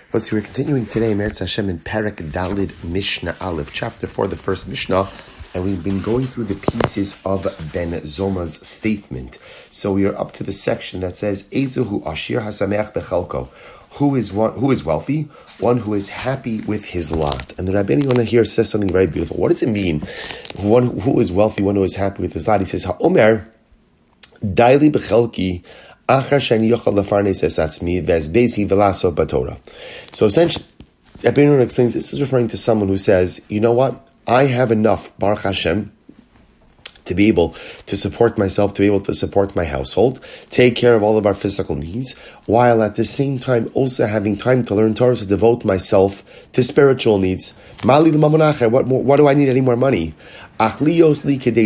Let's see, we're continuing today, Meretz Hashem, in Perek Dalid Mishnah Aleph, chapter 4, the first Mishnah, and we've been going through the pieces of Ben Zoma's statement. So we are up to the section that says, Ezuhu Ashir Hasameach Bechalko. Who is wealthy? One who is happy with his lot. And the Rabbeinu Yonah here says something very beautiful. What does it mean? One who is wealthy, one who is happy with his lot. He says, Ha'omer, Daili Bechalki, so essentially, Rabbeinu explains this is referring to someone who says, you know what, I have enough, Baruch Hashem, to be able to support myself, to be able to support my household, take care of all of our physical needs, while at the same time also having time to learn Torah, to devote myself to spiritual needs. What do I need any more money? So this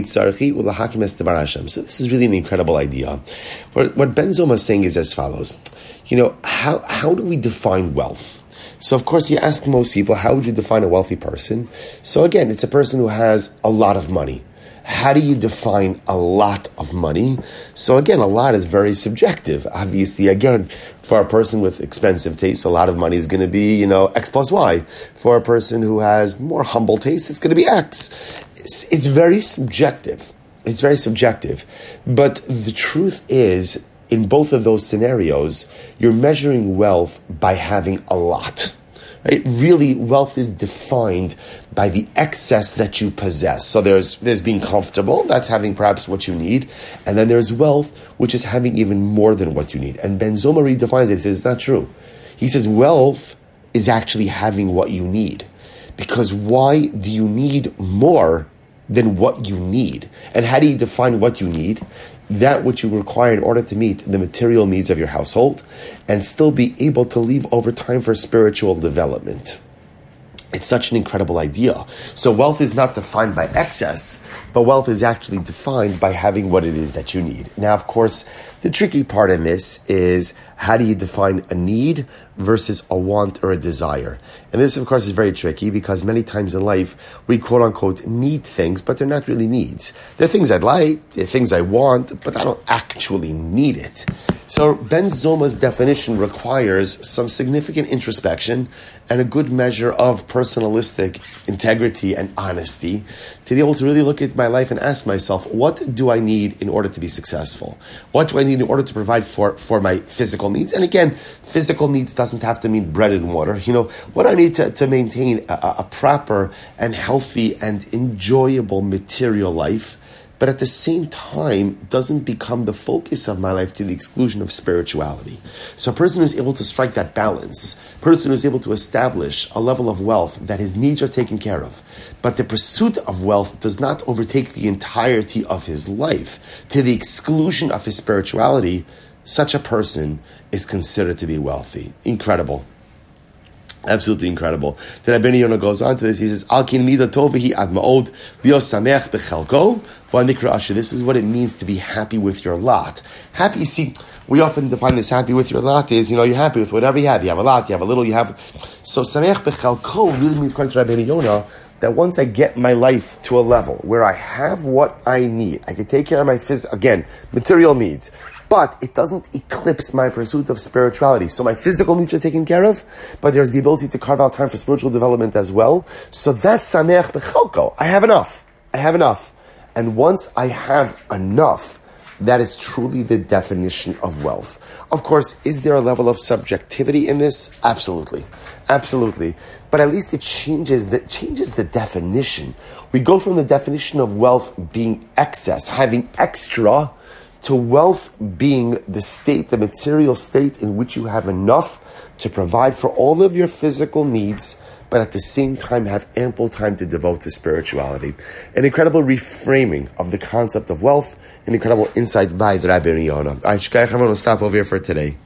is really an incredible idea. What Ben Zoma is saying is as follows. You know, how do we define wealth? So of course you ask most people, how would you define a wealthy person? So again, it's a person who has a lot of money. How do you define a lot of money? So again, a lot is very subjective. Obviously, again, for a person with expensive taste, a lot of money is going to be, X plus Y. For a person who has more humble taste, it's going to be X. It's very subjective. It's very subjective. But the truth is, in both of those scenarios, you're measuring wealth by having a lot. Right? Really, wealth is defined by the excess that you possess. So there's being comfortable, that's having perhaps what you need, and then there's wealth, which is having even more than what you need. And Ben Zoma redefines it. He says it's not true. He says wealth is actually having what you need. Because why do you need more than what you need? And how do you define what you need? That which you require in order to meet the material needs of your household and still be able to leave over time for spiritual development. It's such an incredible idea. So wealth is not defined by excess, but wealth is actually defined by having what it is that you need. Now, of course, the tricky part in this is how do you define a need versus a want or a desire? And this, of course, is very tricky because many times in life we quote-unquote need things, but they're not really needs. They're things I'd like, they're things I want, but I don't actually need it. So Ben Zoma's definition requires some significant introspection and a good measure of personalistic integrity and honesty to be able to really look at my life and ask myself, what do I need in order to be successful? What do I need in order to provide for my physical needs? And again, physical needs doesn't have to mean bread and water. What I need to maintain a proper and healthy and enjoyable material life, but at the same time doesn't become the focus of my life to the exclusion of spirituality. So a person who's able to strike that balance, a person who's able to establish a level of wealth that his needs are taken care of, but the pursuit of wealth does not overtake the entirety of his life to the exclusion of his spirituality, such a person is considered to be wealthy. Incredible. Absolutely incredible. The Rabbeinu Yonah goes on to this. He says, "Alkin mida tovihi ad ma'od v'yosamech bechelko v'anikra asher." This is what it means to be happy with your lot. Happy, you see, we often define this happy with your lot is, you're happy with whatever you have. You have a lot, you have a little, you have. So samech bechelko really means, according to Rabbeinu Yonah, that once I get my life to a level where I have what I need, I can take care of my material needs, but it doesn't eclipse my pursuit of spirituality. So my physical needs are taken care of, but there's the ability to carve out time for spiritual development as well. So that's sameach bechalko. I have enough. And once I have enough, that is truly the definition of wealth. Of course, is there a level of subjectivity in this? Absolutely. But at least it changes the definition. We go from the definition of wealth being excess, having extra, to wealth being the material state in which you have enough to provide for all of your physical needs, but at the same time have ample time to devote to spirituality. An incredible reframing of the concept of wealth, an incredible insight by the Rabbeinu Yonah. All right, Shkayach, I'm going to stop over here for today.